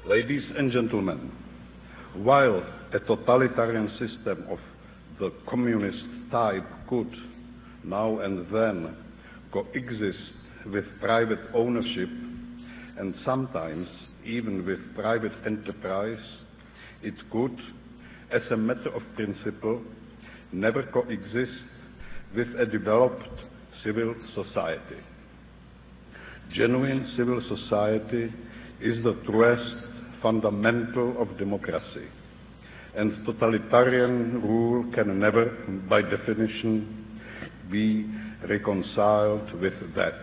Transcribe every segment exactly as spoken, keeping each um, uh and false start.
Ladies and gentlemen, while a totalitarian system of the communist type could now and then coexist with private ownership and sometimes even with private enterprise, it could, as a matter of principle, never coexist with a developed civil society. Genuine civil society is the truest fundamental of democracy, and totalitarian rule can never, by definition, be reconciled with that.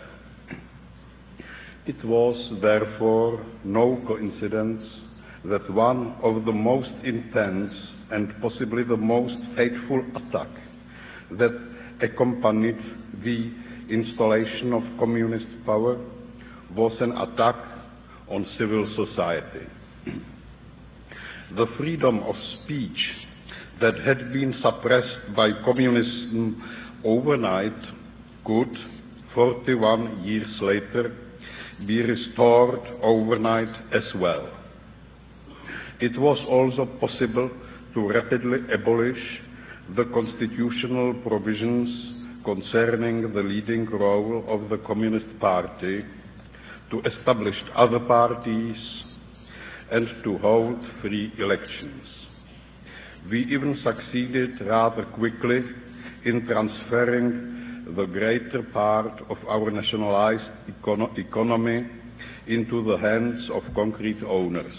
It was, therefore, no coincidence that one of the most intense and possibly the most fateful attack that accompanied the installation of communist power was an attack on civil society. The freedom of speech that had been suppressed by communism overnight could, forty-one years later, be restored overnight as well. It was also possible to rapidly abolish the constitutional provisions concerning the leading role of the Communist Party, to establish other parties, and to hold free elections. We even succeeded rather quickly in transferring the greater part of our nationalized econo- economy into the hands of concrete owners.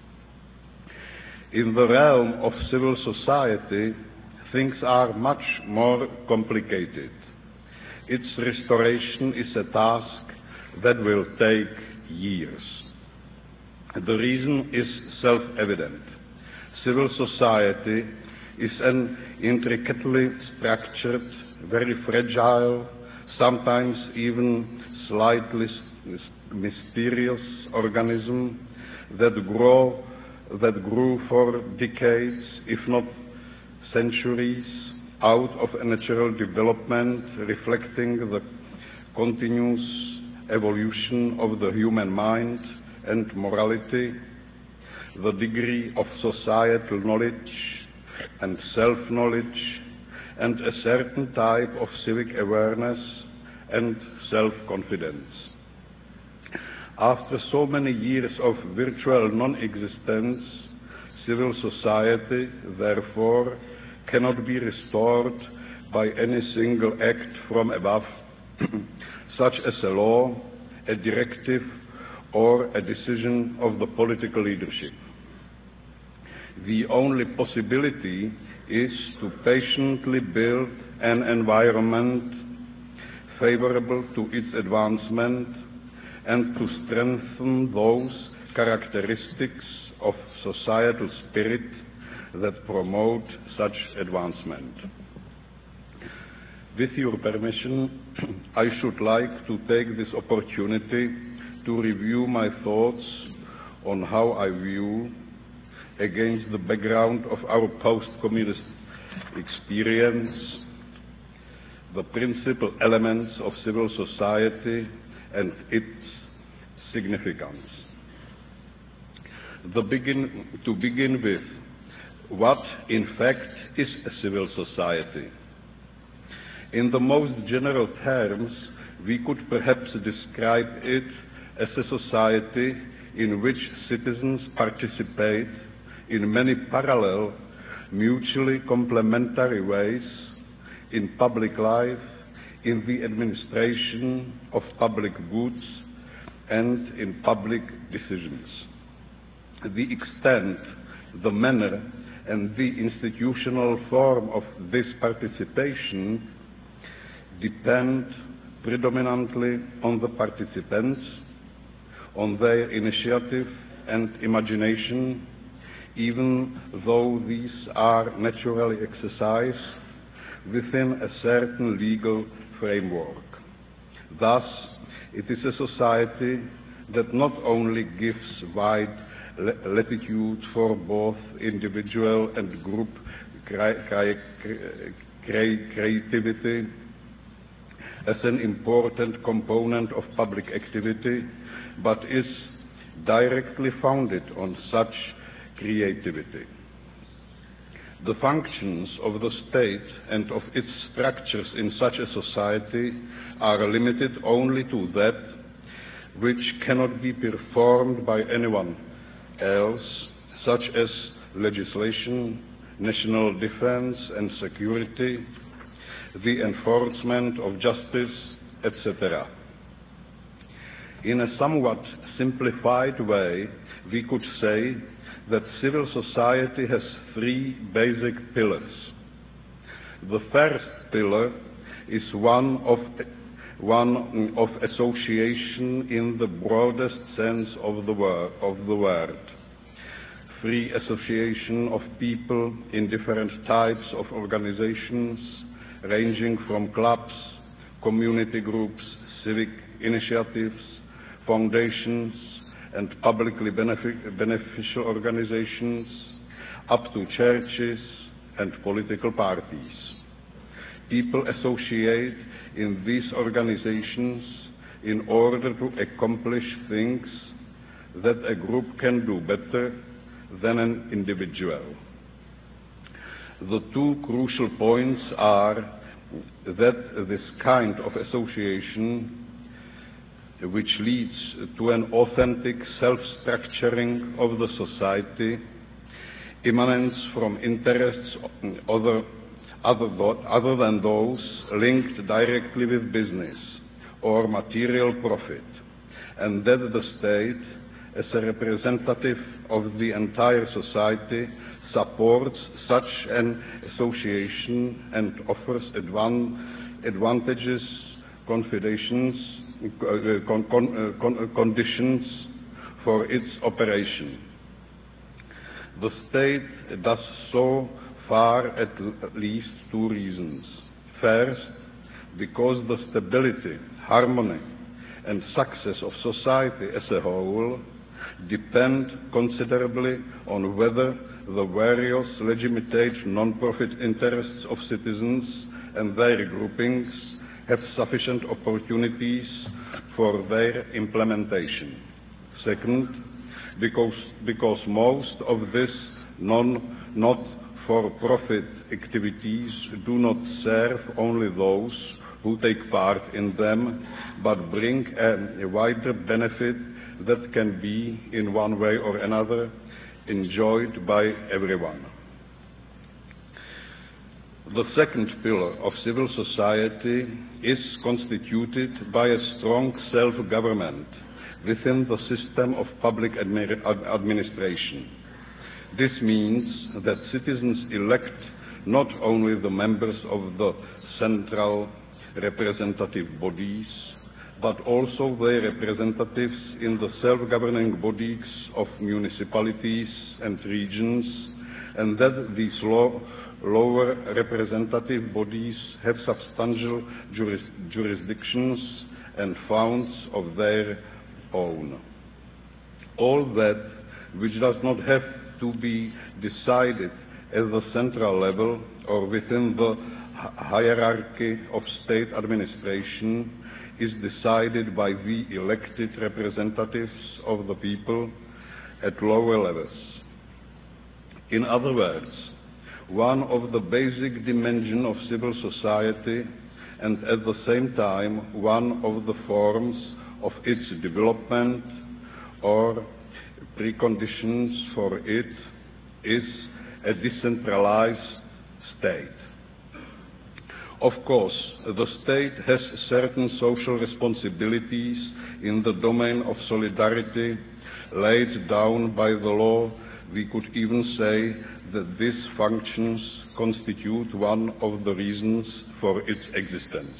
In the realm of civil society, things are much more complicated. Its restoration is a task that will take years. The reason is self-evident. Civil society is an intricately structured, very fragile, sometimes even slightly mysterious organism that grow, that grew for decades, if not centuries, out of a natural development reflecting the continuous evolution of the human mind and morality, the degree of societal knowledge and self-knowledge, and a certain type of civic awareness and self-confidence. After so many years of virtual non-existence, civil society, therefore, cannot be restored by any single act from above, such as a law, a directive, or a decision of the political leadership. The only possibility is to patiently build an environment favorable to its advancement and to strengthen those characteristics of societal spirit that promote such advancement. With your permission, I should like to take this opportunity to review my thoughts on how I view, against the background of our post-communist experience, the principal elements of civil society and its significance. The begin, to begin with, what in fact is a civil society? In the most general terms, we could perhaps describe it as a society in which citizens participate in many parallel, mutually complementary ways in public life, in the administration of public goods, and in public decisions. The extent, the manner, and the institutional form of this participation depend predominantly on the participants, on their initiative and imagination, even though these are naturally exercised within a certain legal framework. Thus, it is a society that not only gives wide latitude for both individual and group creativity as an important component of public activity, but is directly founded on such creativity. The functions of the state and of its structures in such a society are limited only to that which cannot be performed by anyone else, such as legislation, national defense and security, the enforcement of justice, et cetera. In a somewhat simplified way, we could say that civil society has three basic pillars. The first pillar is one of, one of association in the broadest sense of the, word, of the word. Free association of people in different types of organizations, ranging from clubs, community groups, civic initiatives, foundations, and publicly benefic beneficial organizations, up to churches and political parties. People associate in these organizations in order to accomplish things that a group can do better than an individual. The two crucial points are that this kind of association, which leads to an authentic self-structuring of the society, emanates from interests other, other, other than those linked directly with business or material profit, and that the state, as a representative of the entire society, supports such an association and offers advan advantages, conditions, uh, con con uh, con uh, conditions for its operation. The state does so for at least two reasons. First, because the stability, harmony, and success of society as a whole depend considerably on whether the various legitimate non-profit interests of citizens and their groupings have sufficient opportunities for their implementation. Second, because, because most of these non, not-for-profit activities do not serve only those who take part in them, but bring a, a wider benefit that can be, in one way or another, enjoyed by everyone. The second pillar of civil society is constituted by a strong self-government within the system of public admi administration. This means that citizens elect not only the members of the central representative bodies, but also their representatives in the self-governing bodies of municipalities and regions, and that these law, lower representative bodies have substantial juris, jurisdictions and funds of their own. All that which does not have to be decided at the central level or within the hierarchy of state administration is decided by the elected representatives of the people at lower levels. In other words, one of the basic dimensions of civil society, and at the same time one of the forms of its development or preconditions for it, is a decentralized state. Of course, the state has certain social responsibilities in the domain of solidarity laid down by the law. We could even say that these functions constitute one of the reasons for its existence.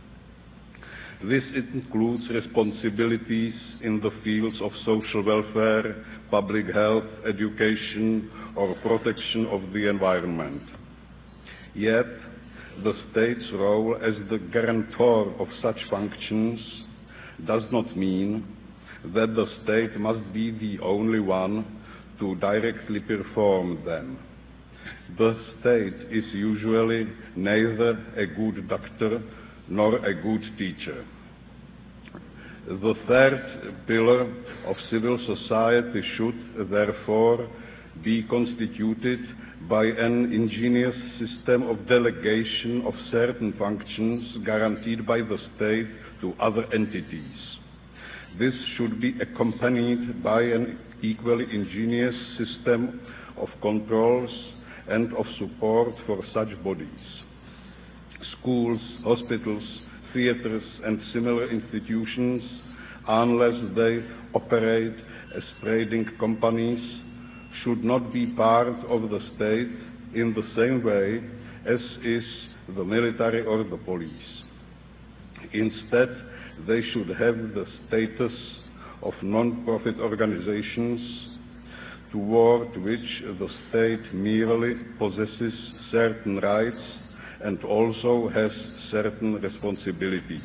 This includes responsibilities in the fields of social welfare, public health, education, or protection of the environment. Yet, the state's role as the guarantor of such functions does not mean that the state must be the only one to directly perform them. The state is usually neither a good doctor nor a good teacher. The third pillar of civil society should, therefore, be constituted by an ingenious system of delegation of certain functions guaranteed by the state to other entities. This should be accompanied by an equally ingenious system of controls and of support for such bodies. Schools, hospitals, theaters and similar institutions, unless they operate as trading companies, should not be part of the state in the same way as is the military or the police. Instead, they should have the status of non-profit organizations toward which the state merely possesses certain rights and also has certain responsibilities.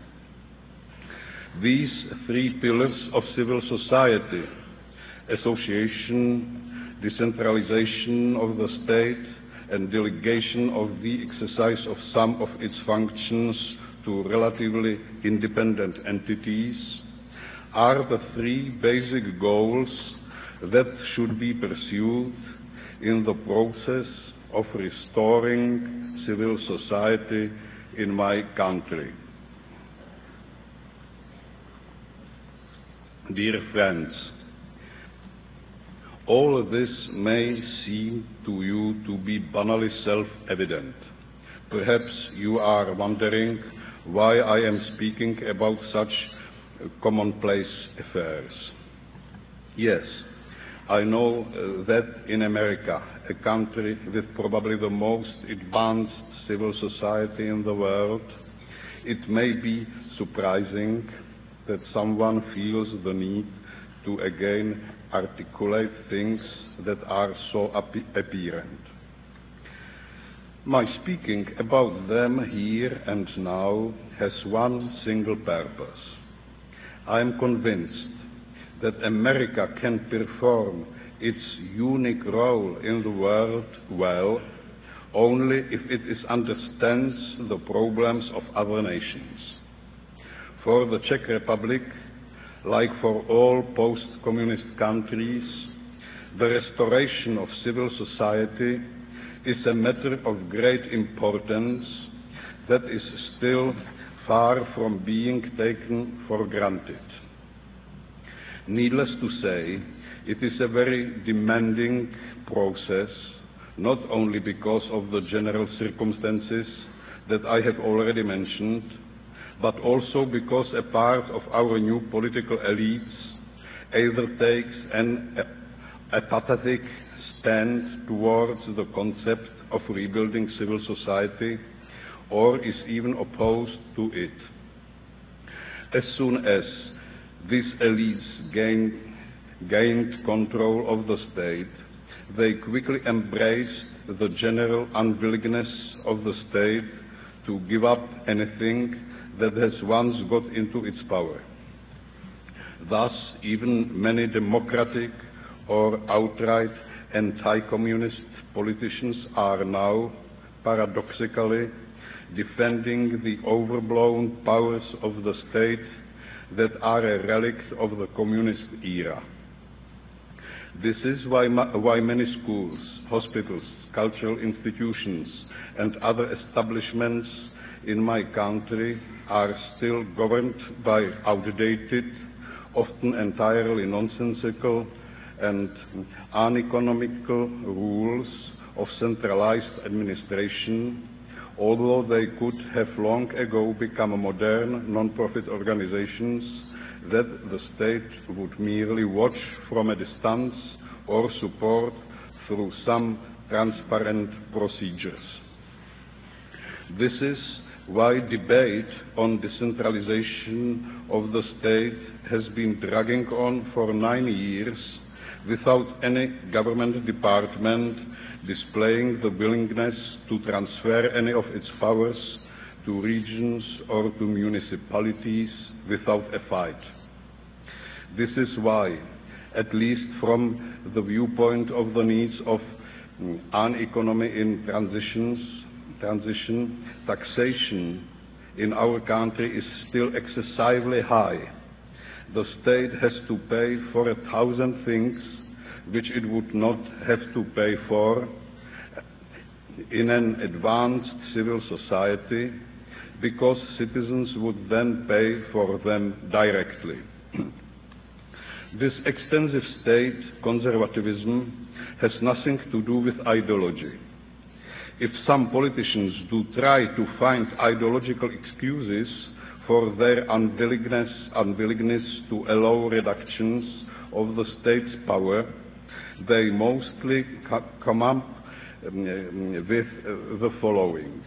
These three pillars of civil society, association, decentralization of the state, and delegation of the exercise of some of its functions to relatively independent entities, are the three basic goals that should be pursued in the process of restoring civil society in my country. Dear friends, all this may seem to you to be banally self-evident. Perhaps you are wondering why I am speaking about such commonplace affairs. Yes, I know uh, that in America, a country with probably the most advanced civil society in the world, it may be surprising that someone feels the need to again articulate things that are so apparent. My speaking about them here and now has one single purpose. I am convinced that America can perform its unique role in the world well only if it is understands the problems of other nations. For the Czech Republic, like for all post-communist countries, the restoration of civil society is a matter of great importance that is still far from being taken for granted. Needless to say, it is a very demanding process, not only because of the general circumstances that I have already mentioned, but also because a part of our new political elites either takes an apathetic stand towards the concept of rebuilding civil society or is even opposed to it. As soon as these elites gained, gained control of the state, they quickly embraced the general unwillingness of the state to give up anything that has once got into its power. Thus, even many democratic or outright anti-communist politicians are now, paradoxically, defending the overblown powers of the state that are a relic of the communist era. This is why, why many schools, hospitals, cultural institutions, and other establishments in my country are still governed by outdated, often entirely nonsensical and uneconomical rules of centralized administration, although they could have long ago become modern non-profit organizations that the state would merely watch from a distance or support through some transparent procedures. This is why debate on decentralization of the state has been dragging on for nine years without any government department displaying the willingness to transfer any of its powers to regions or to municipalities without a fight. This is why, at least from the viewpoint of the needs of an economy in transitions, transition, taxation in our country is still excessively high the state has to pay for a thousand things which it would not have to pay for in an advanced civil society, because citizens would then pay for them directly. This extensive state conservatism has nothing to do with ideology. If some politicians do try to find ideological excuses for their unwillingness, unwillingness to allow reductions of the state's power, they mostly co come up um, with uh, the following.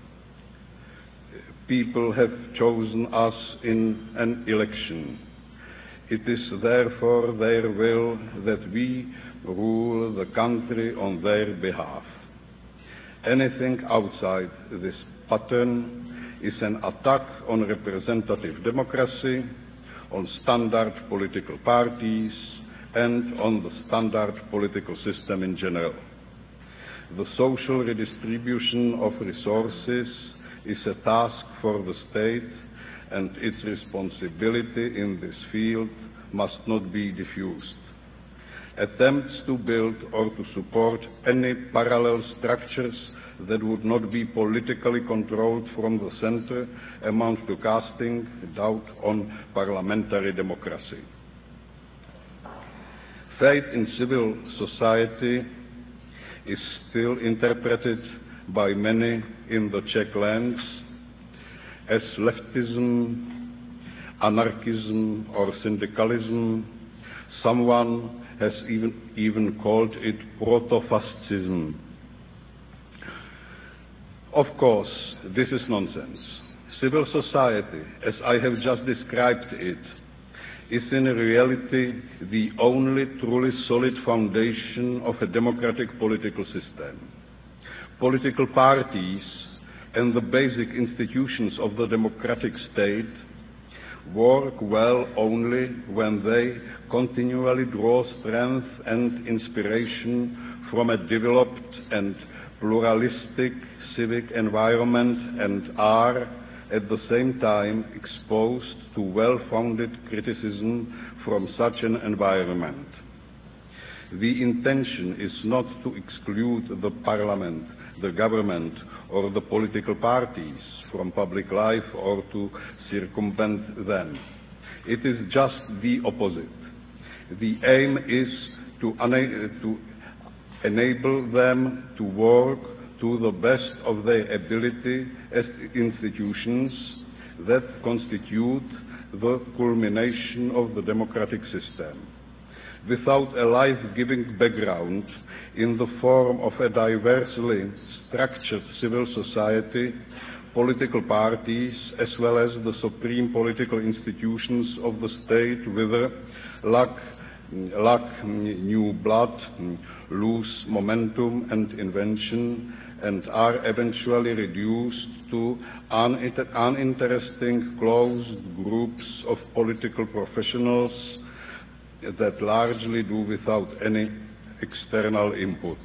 People have chosen us in an election. It is therefore their will that we rule the country on their behalf. Anything outside this pattern is an attack on representative democracy, on standard political parties, and on the standard political system in general. The social redistribution of resources is a task for the state, and its responsibility in this field must not be diffused. Attempts to build or to support any parallel structures that would not be politically controlled from the center amount to casting doubt on parliamentary democracy. Faith in civil society is still interpreted by many in the Czech lands as leftism, anarchism, or syndicalism. Someone has even, even called it proto-fascism. Of course, this is nonsense. Civil society, as I have just described it, is in reality the only truly solid foundation of a democratic political system. Political parties and the basic institutions of the democratic state work well only when they continually draw strength and inspiration from a developed and pluralistic civic environment and are at the same time exposed to well-founded criticism from such an environment. The intention is not to exclude the parliament, the government, or the political parties from public life or to circumvent them. It is just the opposite. The aim is to, to enable them to work to the best of their ability as institutions that constitute the culmination of the democratic system. Without a life-giving background in the form of a diversely structured civil society, political parties, as well as the supreme political institutions of the state, wither, lack, lack new blood, lose momentum and invention, and are eventually reduced to uninter uninteresting closed groups of political professionals that largely do without any external input.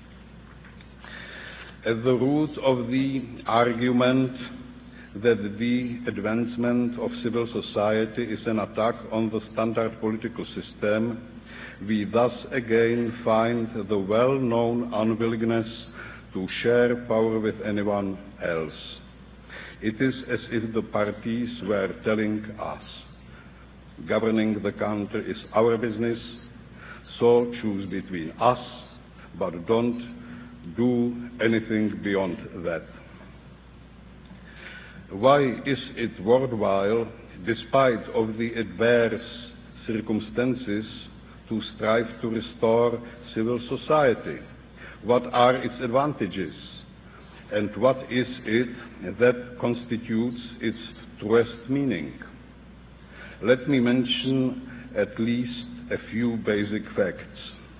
At the root of the argument that the advancement of civil society is an attack on the standard political system, we thus again find the well-known unwillingness to share power with anyone else. It is as if the parties were telling us, governing the country is our business, so choose between us, but don't do anything beyond that. Why is it worthwhile, despite of the adverse circumstances, to strive to restore civil society? What are its advantages? And what is it that constitutes its truest meaning? Let me mention at least a few basic facts.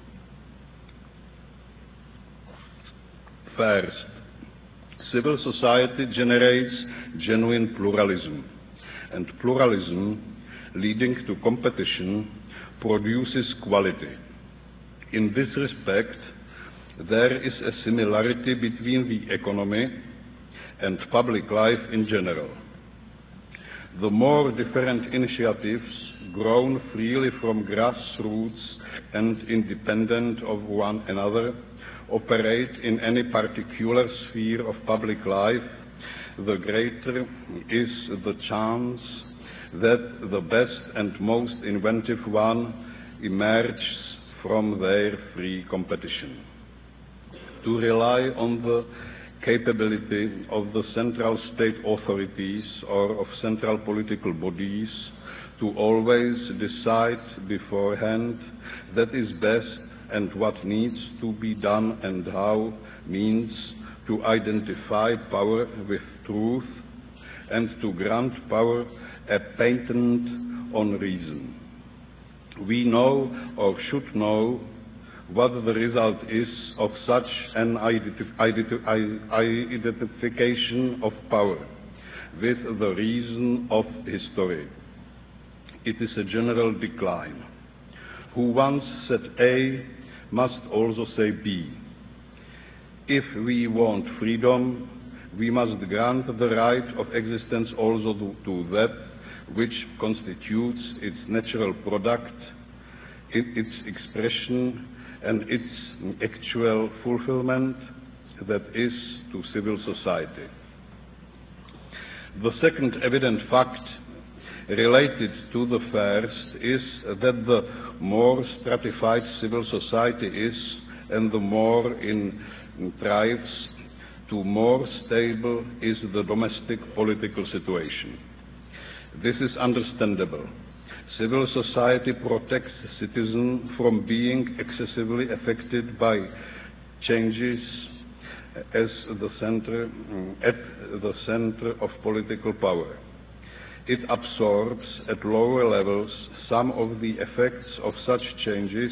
First, civil society generates genuine pluralism, and pluralism, leading to competition, produces quality. In this respect, there is a similarity between the economy and public life in general. The more different initiatives grown freely from grassroots and independent of one another operate in any particular sphere of public life, the greater is the chance that the best and most inventive one emerges from their free competition. To rely on the capability of the central state authorities or of central political bodies to always decide beforehand that is best and what needs to be done and how means to identify power with truth and to grant power a patent on reason. We know or should know what the result is of such an identification of power with the reason of history. It is a general decline. Who once said A must also say B. If we want freedom, we must grant the right of existence also to, to that which constitutes its natural product, its expression, and its actual fulfillment, that is, to civil society. The second evident fact related to the first is that the more stratified civil society is and the more it thrives, to more stable is the domestic political situation. This is understandable. Civil society protects citizens from being excessively affected by changes as the center, at the center of political power. It absorbs at lower levels some of the effects of such changes,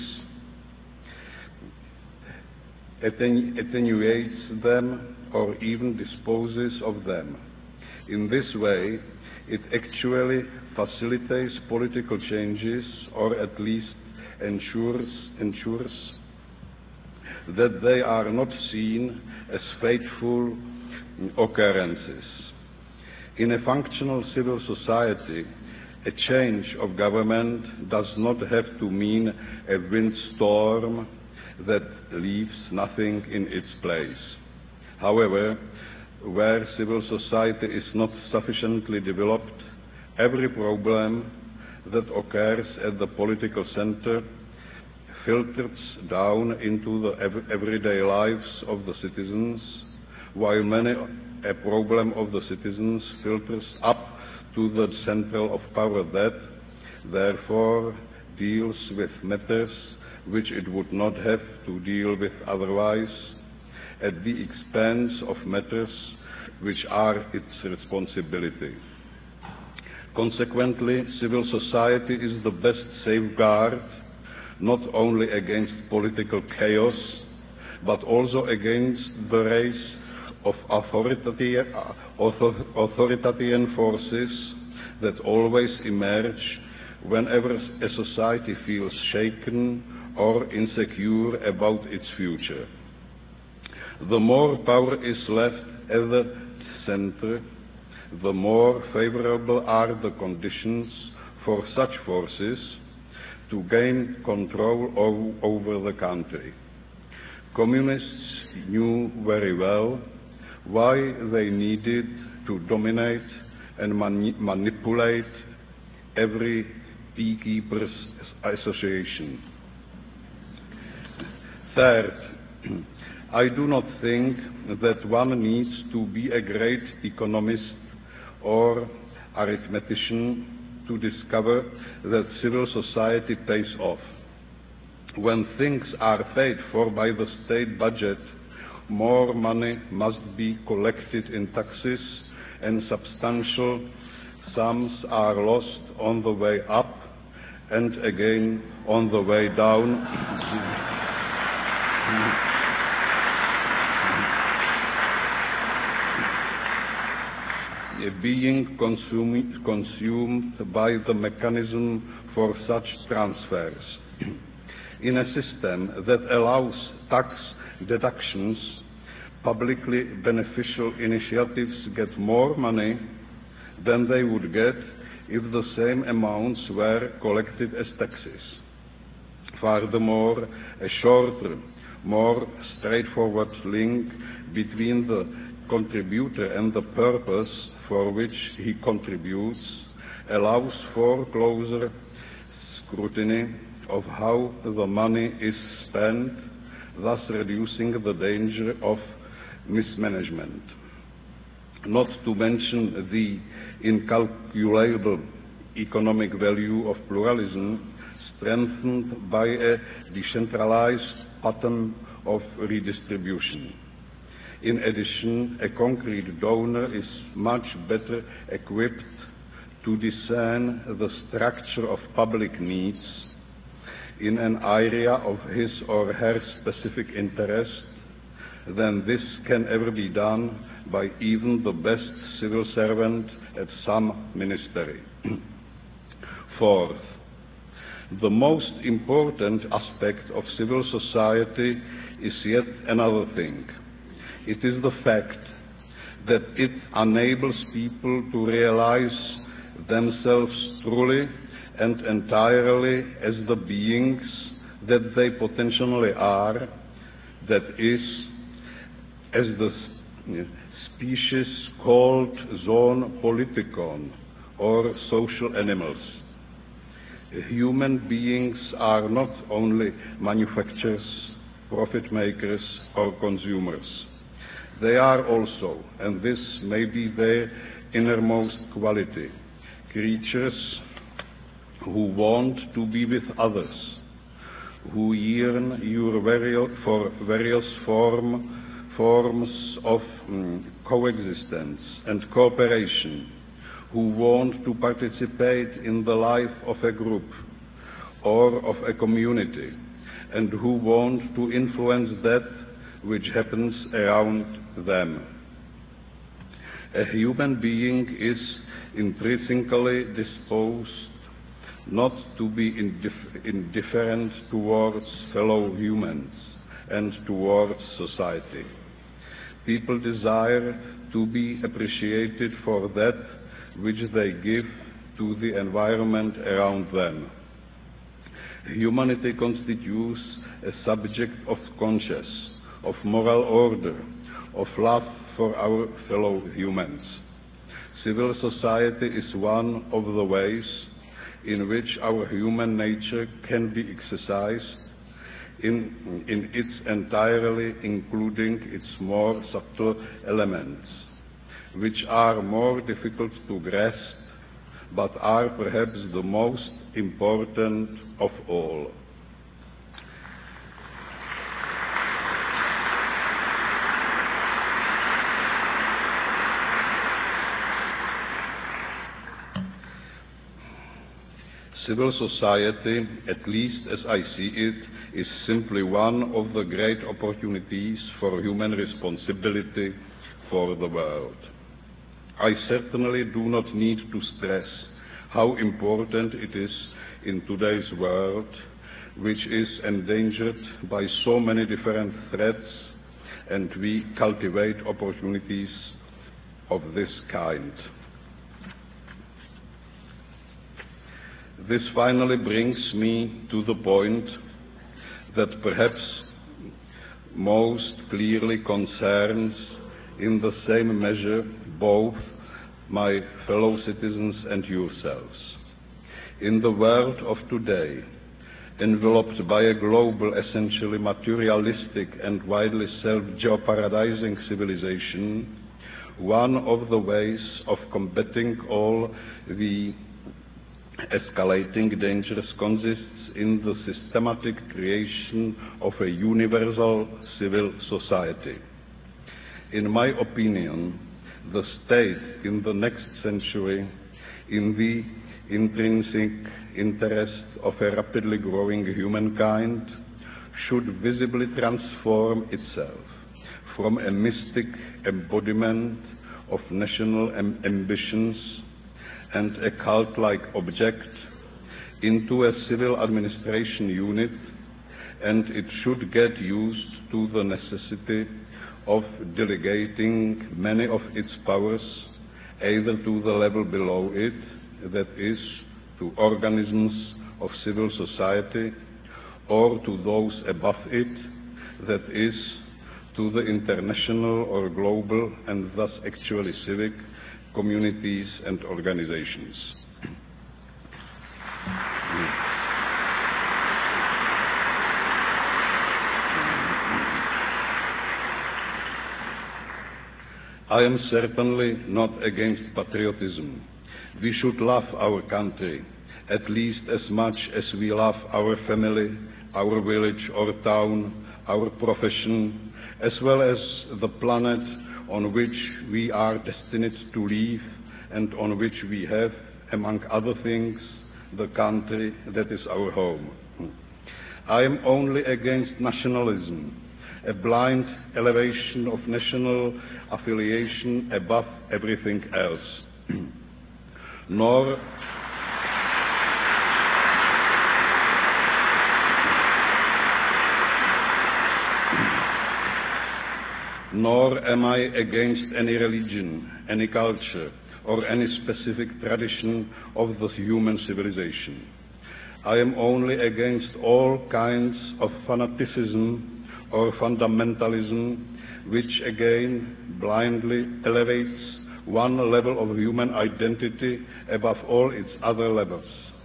attenuates them, or even disposes of them. In this way, it actually facilitates political changes, or at least ensures, ensures that they are not seen as fateful occurrences. In a functional civil society, a change of government does not have to mean a windstorm that leaves nothing in its place. However, where civil society is not sufficiently developed, every problem that occurs at the political center filters down into the everyday lives of the citizens, while many a problem of the citizens filters up to the central of power that, therefore, deals with matters which it would not have to deal with otherwise, at the expense of matters which are its responsibility. Consequently, civil society is the best safeguard not only against political chaos, but also against the rise of authoritarian forces that always emerge whenever a society feels shaken or insecure about its future. The more power is left at the center, the more favorable are the conditions for such forces to gain control over the country. Communists knew very well why they needed to dominate and mani- manipulate every beekeepers' association. Third, I do not think that one needs to be a great economist or arithmetician to discover that civil society pays off. When things are paid for by the state budget, more money must be collected in taxes, and substantial sums are lost on the way up and again on the way down. Being consumed, consumed by the mechanism for such transfers. In a system that allows tax deductions, publicly beneficial initiatives get more money than they would get if the same amounts were collected as taxes. Furthermore, a shorter, more straightforward link between the contributor and the purpose for which he contributes allows for closer scrutiny of how the money is spent, thus reducing the danger of mismanagement. Not to mention the incalculable economic value of pluralism, strengthened by a decentralized pattern of redistribution. In addition, a concrete donor is much better equipped to discern the structure of public needs in an area of his or her specific interest than this can ever be done by even the best civil servant at some ministry. Fourth, the most important aspect of civil society is yet another thing. It is the fact that it enables people to realize themselves truly and entirely as the beings that they potentially are, that is, as the species called zoon politikon, or social animals. Human beings are not only manufacturers, profit makers, or consumers. They are also, and this may be their innermost quality, creatures who want to be with others, who yearn your various, for various form, forms of um, coexistence and cooperation, who want to participate in the life of a group or of a community, and who want to influence that which happens around them. A human being is intrinsically disposed not to be indif- indifferent towards fellow humans and towards society. People desire to be appreciated for that which they give to the environment around them. Humanity constitutes a subject of conscience, of moral order, of love for our fellow humans. Civil society is one of the ways in which our human nature can be exercised in, in its entirely, including its more subtle elements, which are more difficult to grasp, but are perhaps the most important of all. Civil society, at least as I see it, is simply one of the great opportunities for human responsibility for the world. I certainly do not need to stress how important it is in today's world, which is endangered by so many different threats, and we cultivate opportunities of this kind. This finally brings me to the point that perhaps most clearly concerns in the same measure both my fellow citizens and yourselves. In the world of today, enveloped by a global, essentially materialistic and widely self-jeopardizing civilization, one of the ways of combating all the escalating dangers consists in the systematic creation of a universal civil society. In my opinion, the state in the next century, in the intrinsic interest of a rapidly growing humankind, should visibly transform itself from a mystic embodiment of national am- ambitions and a cult-like object into a civil administration unit, and it should get used to the necessity of delegating many of its powers either to the level below it, that is, to organisms of civil society, or to those above it, that is, to the international or global and thus actually civic communities and organizations. I am certainly not against patriotism. We should love our country at least as much as we love our family, our village or town, our profession, as well as the planet on which we are destined to live and on which we have, among other things, the country that is our home. I am only against nationalism, a blind elevation of national affiliation above everything else. Nor Nor am I against any religion, any culture, or any specific tradition of the human civilization. I am only against all kinds of fanaticism or fundamentalism, which again blindly elevates one level of human identity above all its other levels.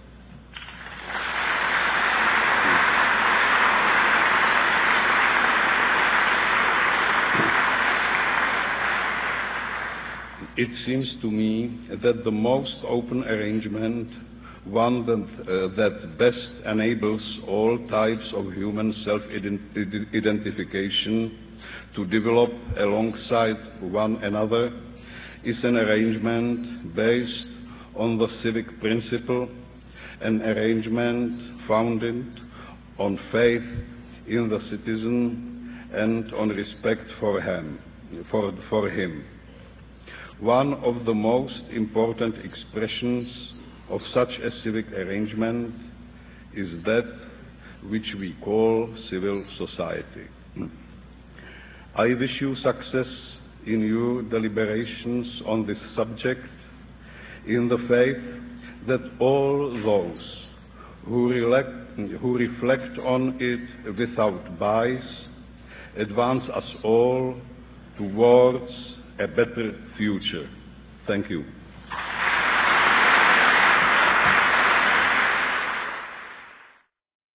It seems to me that the most open arrangement, one that, uh, that best enables all types of human self-identification to develop alongside one another, is an arrangement based on the civic principle, an arrangement founded on faith in the citizen and on respect for him. For, for him. One of the most important expressions of such a civic arrangement is that which we call civil society. I wish you success in your deliberations on this subject, in the faith that all those who, relect, who reflect on it without bias advance us all towards a better future. Thank you.